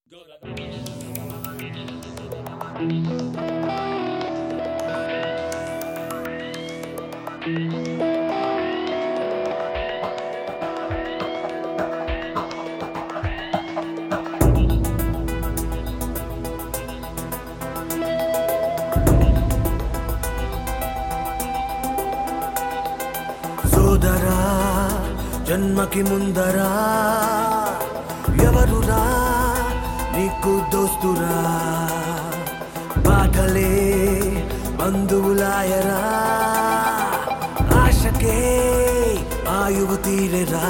సోదరా జన్మకి ముందరా ఎవరురా నీకు దోస్తురా బాధలే బంధువులాయరా ఆశకే ఆయువు తీరెరా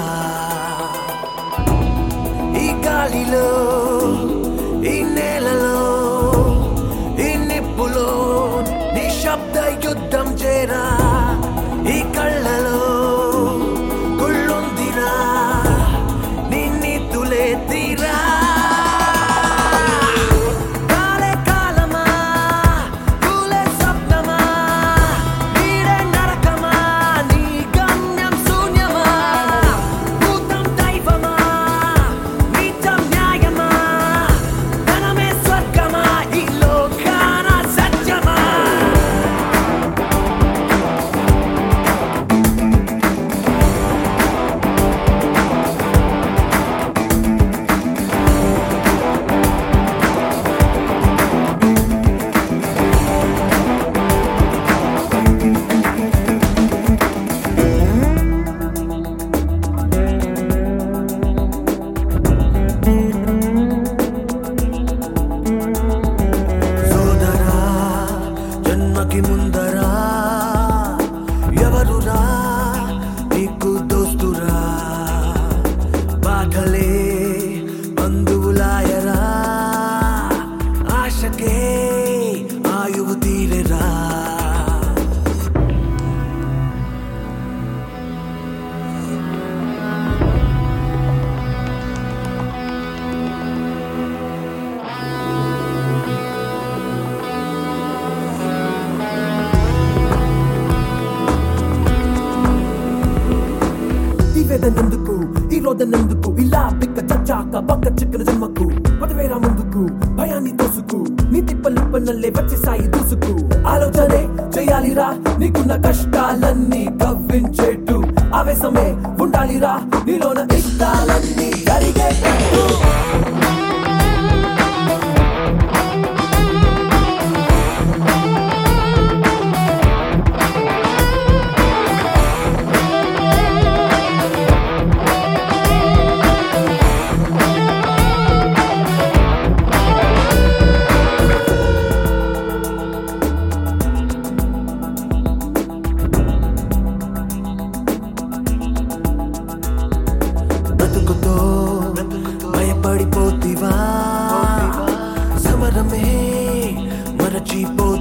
ఈ గాలిలో ఈ నేలలో ఈ నిప్పులో నిశ్శబ్ద యుద్ధం చేరా ఈ కళ్ళలో గుళ్ళుందిరా నిన్ని తులే తీరా కాలే కాలమా తూలే స్వప్నమా నీడే నరకమా నీ గమ్యం శూన్యమా భూతం దైవమా నీతం న్యాయమా ధనమే స్వర్గమా ఈ లోకాన సత్యమా సోదరా జన్మకి ముందరా ఎవరురా నీకు దోస్తురా బాధలే బంధువులాయరా ఆశకే ఆయువు తీరెరా ఈ వేదనెందుకు ఈ రోదనెందుకు ఇలా బిక్క చచ్చాక పక్క చిక్కన జన్మకు పదవేరా ముందుకు భయాన్ని తోసుకు నీ తిప్పలిప్పనల్లే వచ్చేసాయి దూసుకు ఆలోచనే చేయాలిరా నీకున్న కష్టాలన్నీ కవ్వించేట్టు ఆవేశమే ఉండాలిరా నీలోన ఇష్టాలన్నీ జరిగేటట్టు బ్రతుకుతో భయపడిపోతివా సమరమే మరచిపో